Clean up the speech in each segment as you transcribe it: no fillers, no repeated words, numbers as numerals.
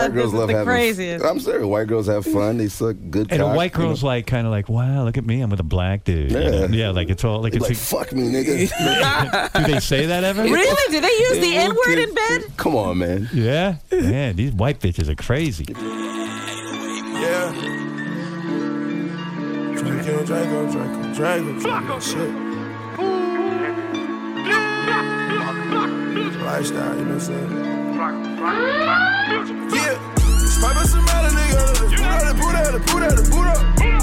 White girls love having craziest. I'm serious. White girls have fun. They suck good cock. And a white girl's like, kind of like, wow, look at me. I'm with a black dude. Yeah. You know? Yeah, like it's all like, It's like, fuck me, nigga. Do they say that ever? Really? Do they use the N-word in bed? Come on, man. Yeah? Man, these white bitches are crazy. Yeah. Draco. Shit. Lifestyle, you know what I'm saying? Yeah. Spice up some other nigga. Put up.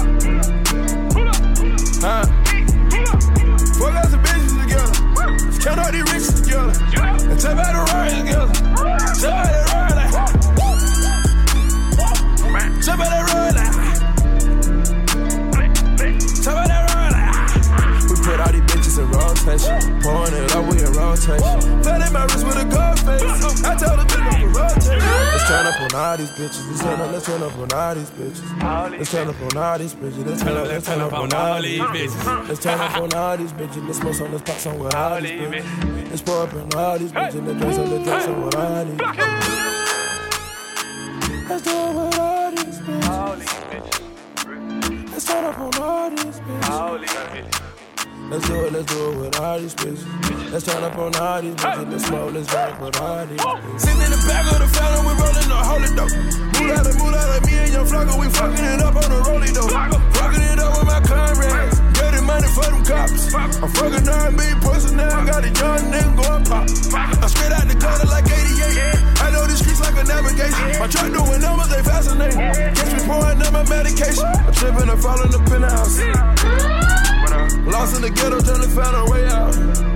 Huh? 4 guys and bitches together. Let's count all these riches together. And tell about the ride together. Tell about that ride like. Tell about that ride like. Tell about that ride like. We put all these bitches in rotation. Pouring it up, we in rotation. Fell in my wrist with a gold face. I told the bitch to rotate. Let's turn up on all these bitches. Let's turn up on all these bitches. Let's turn up on all these bitches. Let's turn up on all these bitches. Let's turn up on all these bitches. Let's smoke some, let's pop some with all these bitches. Let's pour up on all these bitches. Let's drink some with all these bitches. Let's do it with all these bitches. Let's turn up on all these bitches. Let's do it with all these bitches. Let's turn up on all these bitches. Let's smoke, let's drink with all these bitches. Sitting in the back of the fountain, we rolling the holy dope. Move out of me and Young Flocko, we fucking it up on the rolling dope. Fucking it up with my comrades. Getting money for them cops. I'm fucking R&B pussy now, got a young nigga going pop. I'm straight out the gutter like 88. I know these streets like a navigation. My truck doing numbers, they fascinate. Catch me pouring up my medication. I'm tripping and falling up in the house. Lost in the ghetto, trying to find a way out.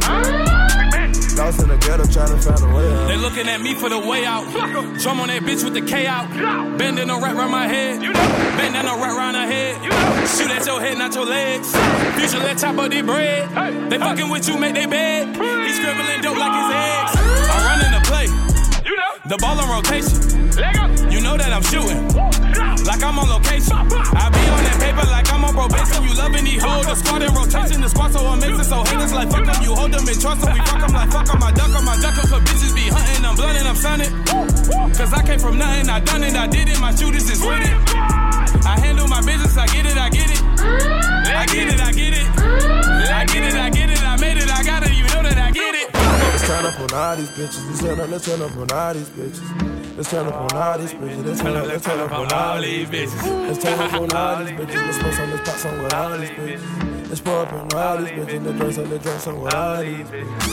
Lost in the ghetto, trying to find a way out. They looking at me for the way out. Drum on that bitch with the K out. Bending a right round my head. Bend down a right round her head. Shoot at your head, not your legs. Future let chop up their bread. They fucking with you, make they bed. He scribbling dope like his eggs. I'm running the play. The ball on rotation. You know that I'm shooting. Like I'm on location. I be on that paper like I'm on probation. You loving these hoes. The squad in rotation. The squad so amazing. So haters like fuck them. You hold them in trust. So we fuck them like fuck them. I duck them. Cause bitches be hunting. I'm blunting. I'm sunning. Cause I came from nothing. I done it. I did it. My shooters is with it. I handle my business. I get it. I get it. I get it. I get it. I get it. I get it. I made it. I got it. You know that I get it. Let's turn up on all these bitches. Let's turn up on all these bitches. Let's turn up on all these bitches. Let's turn up on all these bitches. Let's turn up on all these bitches. Let's smoke some, let's pop some with all these bitches. Let's pour up on all these bitches. Let's drink some with all these bitches.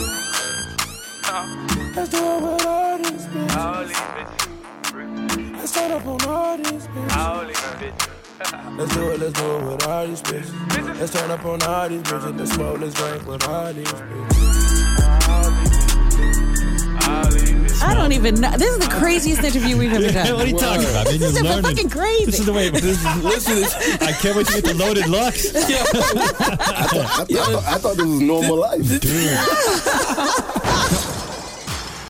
Let's do it with all these bitches. Let's turn up on all these bitches. Let's do it with all these bitches. Let's turn up on all these bitches. Let's smoke, let's drink with all these bitches. I don't even know. This is the craziest interview we've ever done. What are you talking about? Man, This is fucking crazy. This is the way. Listen, I can't wait to get the loaded Lux. I thought this was normal life. Dude.